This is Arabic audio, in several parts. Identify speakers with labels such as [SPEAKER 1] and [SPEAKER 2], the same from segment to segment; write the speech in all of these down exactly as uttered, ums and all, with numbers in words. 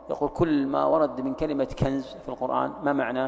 [SPEAKER 1] يقول كل ما ورد من كلمة كنز في القرآن ما معناه؟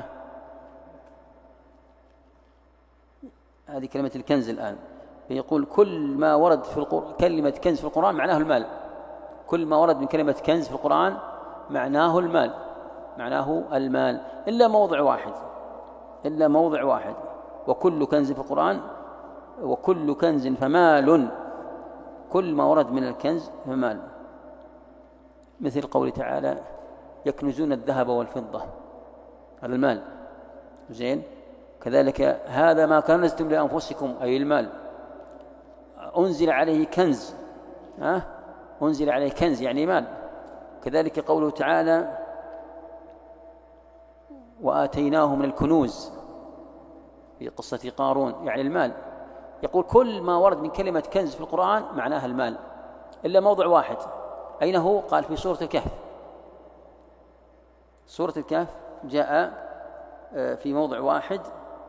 [SPEAKER 1] هذه كلمة الكنز الآن. يقول كل ما ورد في القرآن كلمة كنز في القرآن معناه المال. كل ما ورد من كلمة كنز في القرآن معناه المال، معناه المال إلا موضع واحد، إلا موضع واحد. وكل كنز في القرآن وكل كنز فمال، كل ما ورد من الكنز فمال، مثل قول تعالى يكنزون الذهب والفضة، هذا المال. زين. كذلك هذا ما كنزتم لأنفسكم أي المال. أنزل عليه كنز، ها؟ أنزل عليه كنز يعني مال. كذلك قوله تعالى وآتيناه من الكنوز في قصة قارون يعني المال. يقول كل ما ورد من كلمة كنز في القرآن معناها المال إلا موضع واحد. أين هو؟ قال في سورة الكهف. سورة الكهف جاء في موضع واحد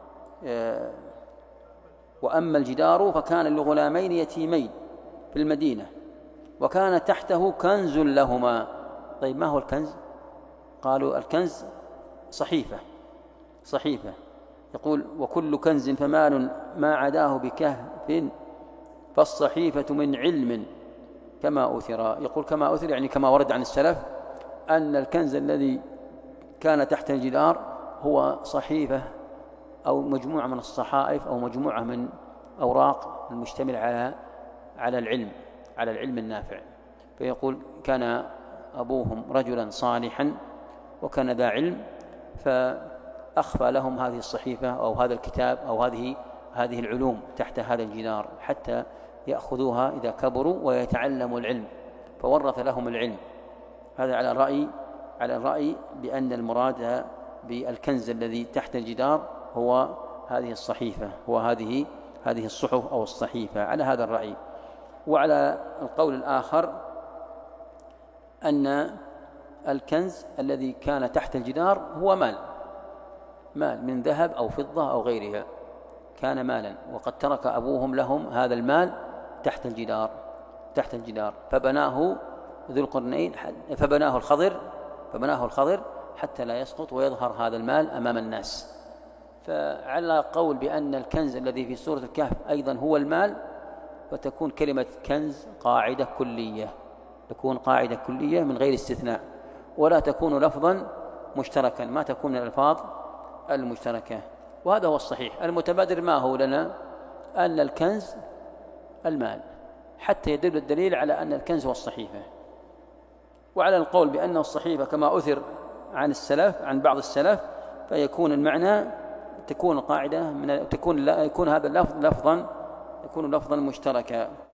[SPEAKER 1] وأما الجدار فكان لغلامين يتيمين في المدينة وكان تحته كنز لهما. طيب ما هو الكنز؟ قالوا الكنز صحيفة، صحيفة. يقول وكل كنز فمال ما عداه بكهف فالصحيفة من علم كما أثر. يقول كما أثر يعني كما ورد عن السلف أن الكنز الذي كان تحت الجدار هو صحيفة أو مجموعة من الصحائف أو مجموعة من أوراق المشتملة على على العلم، على العلم النافع. فيقول كان أبوهم رجلا صالحا وكان ذا علم فأخفى لهم هذه الصحيفة أو هذا الكتاب أو هذه هذه العلوم تحت هذا الجدار حتى يأخذوها إذا كبروا ويتعلموا العلم، فورث لهم العلم. هذا على الرأي على الرأي بأن المراد بالكنز الذي تحت الجدار هو هذه الصحيفة، هو هذه هذه الصحف أو الصحيفة، على هذا الرأي. وعلى القول الآخر أن الكنز الذي كان تحت الجدار هو مال، مال من ذهب أو فضة أو غيرها، كان مالا وقد ترك أبوهم لهم هذا المال تحت الجدار تحت الجدار فبناه ذو القرنين فبناه الخضر فبناه الخضر حتى لا يسقط ويظهر هذا المال أمام الناس. فعلى قول بأن الكنز الذي في سورة الكهف أيضا هو المال، فتكون كلمة كنز قاعدة كلية، تكون قاعدة كلية من غير استثناء، ولا تكون لفظا مشتركا، ما تكون من الألفاظ المشتركة. وهذا هو الصحيح. المتبادر ما هو لنا أن الكنز المال حتى يدل الدليل على أن الكنز هو الصحيفة. وعلى القول بأنه الصحيفة كما أثر عن السلف عن بعض السلف فيكون المعنى تكون القاعدة من تكون لا يكون هذا اللفظ لفظا يكون لفظا مشتركا.